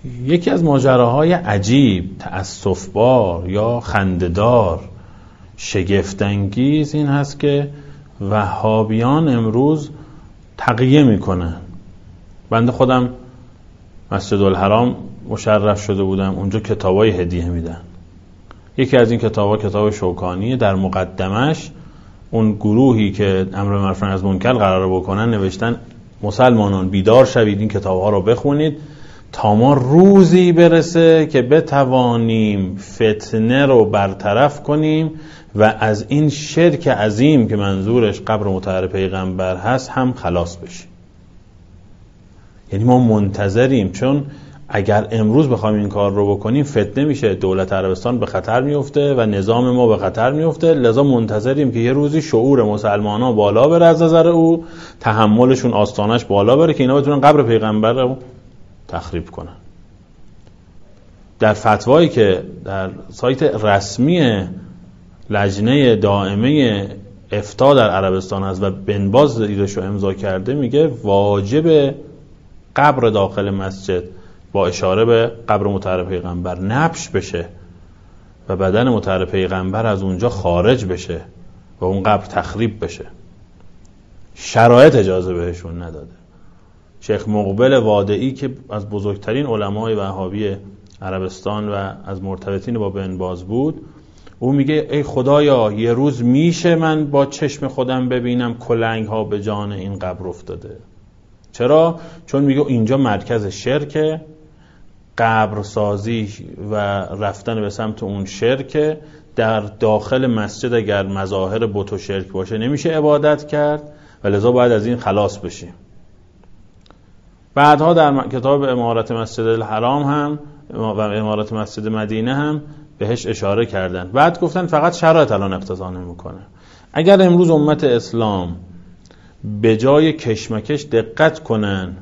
یکی از ماجراهای عجیب، تأسف‌بار یا خنده‌دار، شگفت‌انگیز این هست که وهابیان امروز تقیه میکنن. بنده خودم مسجد الحرام مشرف شده بودم، اونجا کتابای هدیه میدن. یکی از این کتابا کتاب شوکانی، در مقدمش اون گروهی که امر معروف و نهی از منکر قراره بکنن نوشتن مسلمانان بیدار شوید، این کتابها رو بخونید تا ما روزی برسه که بتوانیم فتنه رو برطرف کنیم و از این شرک عظیم که منظورش قبر مطهر پیغمبر هست هم خلاص بشیم. یعنی ما منتظریم، چون اگر امروز بخوایم این کار رو بکنیم فتنه میشه، دولت عربستان به خطر میفته و نظام ما به خطر میفته. لذا منتظریم که یه روزی شعور مسلمان‌ها بالا بره از نظر او، تحملشون آستانش بالا بره که اینا بتونن قبر پیغمبر رو تخریب کنن. در فتوایی که در سایت رسمی لجنه دائمه افتاء در عربستان هست و بن باز ایرش رو امضا کرده، میگه واجب قبر داخل مسجد با اشاره به قبر مطهر پیغمبر نبش بشه و بدن مطهر پیغمبر از اونجا خارج بشه و اون قبر تخریب بشه. شرایط اجازه بهشون نداده. شیخ مقبل وادعی که از بزرگترین علمای وهابی عربستان و از مرتبطین با بن باز بود، او میگه ای خدایا یه روز میشه من با چشم خودم ببینم کلنگ ها به جان این قبر افتاده. چرا؟ چون میگه اینجا مرکز شرکه، قبر سازی و رفتن به سمت اون شرکه. در داخل مسجد اگر مظاهر بت و شرک باشه نمیشه عبادت کرد و لذا باید از این خلاص بشیم. بعدها در کتاب امارت مسجد الحرام هم و امارت مسجد مدینه هم بهش اشاره کردن. بعد گفتن فقط شرایط الان اقتضا نمیکنه. اگر امروز امت اسلام به جای کشمکش دقت کنن،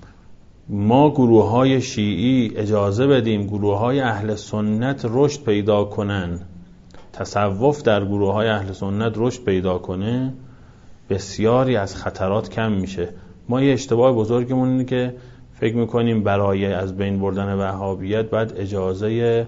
ما گروه های شیعی اجازه بدیم گروه های اهل سنت رشد پیدا کنن، تصوف در گروه های اهل سنت رشد پیدا کنه، بسیاری از خطرات کم میشه. ما یه اشتباه بزرگمون اینه که فکر میکنیم برای از بین بردن وهابیت باید اجازه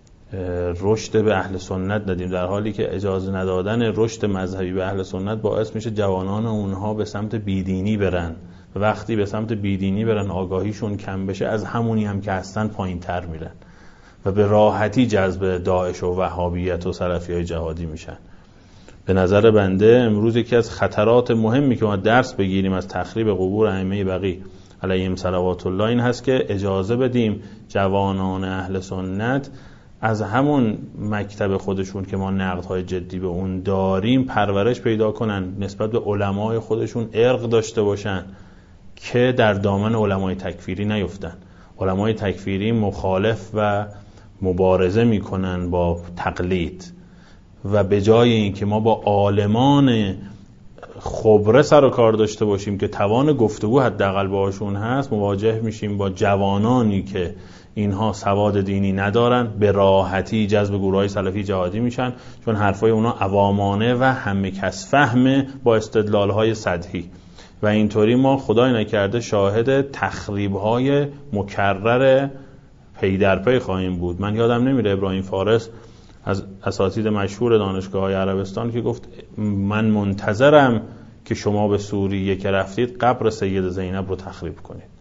رشد به اهل سنت ندیم، در حالی که اجازه ندادن رشد مذهبی به اهل سنت باعث میشه جوانان اونها به سمت بیدینی برن. وقتی به سمت بیدینی برن آگاهیشون کم بشه، از همونی هم که هستن پایین تر میرن و به راحتی جذب داعش و وهابیت و سلفیای جهادی میشن. به نظر بنده امروز یکی از خطرات مهمی که ما درس بگیریم از تخریب قبور ائمه بقی علیهم صلوات الله این هست که اجازه بدیم جوانان اهل سنت از همون مکتب خودشون که ما نقدهای جدی به اون داریم پرورش پیدا کنن، نسبت به علمای خودشون ارق داشته باشن که در دامن علمای تکفیری نیفتن. علمای تکفیری مخالف و مبارزه میکنن با تقلید و به جای اینکه ما با عالمان خبره سر و کار داشته باشیم که توان گفتگو حداقل باهاشون هست، مواجه میشیم با جوانانی که اینها سواد دینی ندارن، به راحتی جذب گروه‌های سلفی جهادی میشن، چون حرفای اونا عوامانه و همه کس فهمه با استدلال‌های سطحی و اینطوری ما خدای نکرده شاهد تخریب‌های مکرر پی در پی خواهیم بود. من یادم نمیره ابراهیم فارس از اساتید مشهور دانشگاه‌های عربستان که گفت من منتظرم که شما به سوریه که رفتید قبر سید زینب رو تخریب کنید.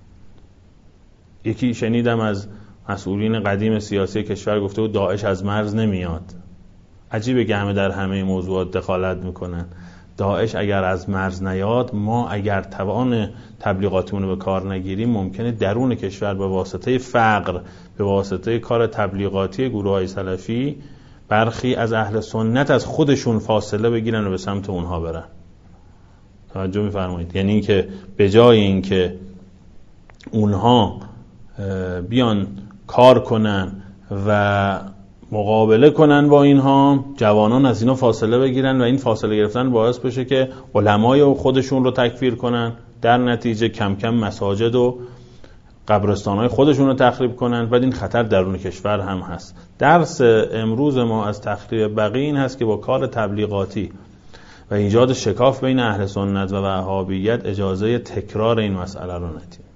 یکی شنیدم از مسئولین قدیم سیاسی کشور گفته بود داعش از مرز نمیاد. عجیبه که همه در همه موضوعات دخالت میکنن. داعش اگر از مرز نیاد، ما اگر توان تبلیغاتیمون رو به کار نگیریم، ممکنه درون کشور به واسطه فقر، به واسطه کار تبلیغاتی گروه‌های سلفی، برخی از اهل سنت از خودشون فاصله بگیرن و به سمت اونها برن. توجه می‌فرمایید؟ یعنی اینکه به جای اینکه اونها بیان کار کنن و مقابله کنن با اینها، جوانان از اینا فاصله بگیرن و این فاصله گرفتن باعث بشه که علمای خودشون رو تکفیر کنن، در نتیجه کم کم مساجد و قبرستانهای خودشون رو تخریب کنن. بعد این خطر درون کشور هم هست. درس امروز ما از تخریب بقی این هست که با کار تبلیغاتی و ایجاد شکاف بین اهل سنت و وهابیت اجازه تکرار این مسئله رو ندیم.